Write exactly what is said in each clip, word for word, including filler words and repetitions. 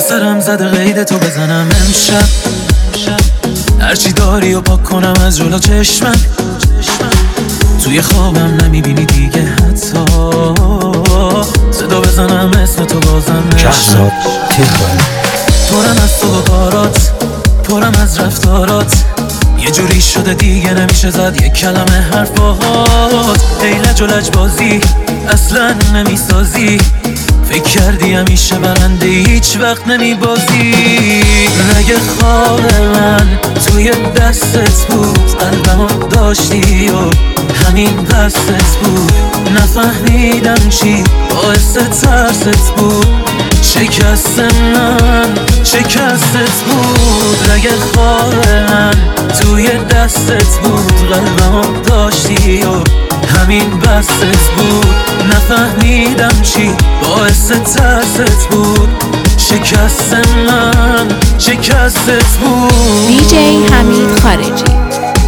سرم زده قید تو بزنم امشب، هرچی داری و پاک کنم از جلو چشمم. توی خوابم نمیبینی دیگه حتی، صدا بزنم اسم تو بازم کهزاد تهرانی. پرم از تو و کارات، پرم از رفتارات، یه جوری شده دیگه نمیشه زد یک کلمه حرفات. ای لج و لج بازی اصلا نمیسازی، فکر کردی همیشه برنده هیچ وقت نمیبازی. رگ خواب من توی دستت بود، قلبمو داشتی و همین بستت بود. نفهمیدم چی باعث ترست بود، شکست من شکستت بود. رگ خواب من توی دستت بود، قلبمو داشتی و همین بستت بود. نفهمیدم چی باعث ترست بود، شکست من شکستت بود. دی جی حمید خارجی.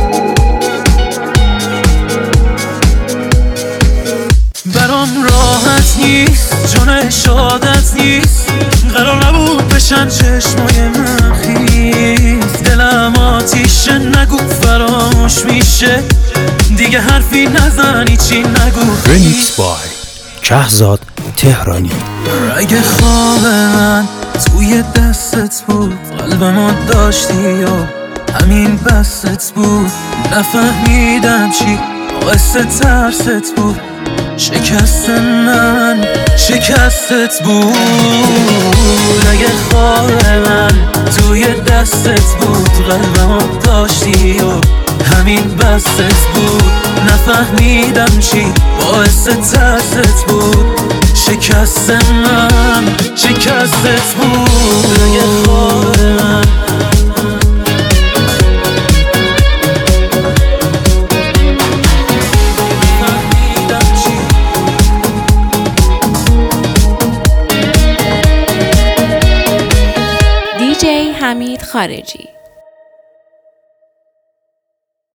برام راحت نیست، جون شادت نیست، قرار نبود بشن چشمای من خیس. دلم آتیشه نگو فراموش میشه، دیگه حرفی نزنی چی نگو. رمیکس بای کهزاد تهرانی. رگ خواب من توی دستت بود، قلبمو داشتی و همین بستت بود. نفهمیدم چی باعث ترست بود، شکست من شکستت بود. رگ خواب من توی دستت بود، قلبمو داشتی و همین بستت بود. نفهمیدم چی باعث ترست بود، شکست من شکستت بود. رگ خواب من دی جی حمید خارجی.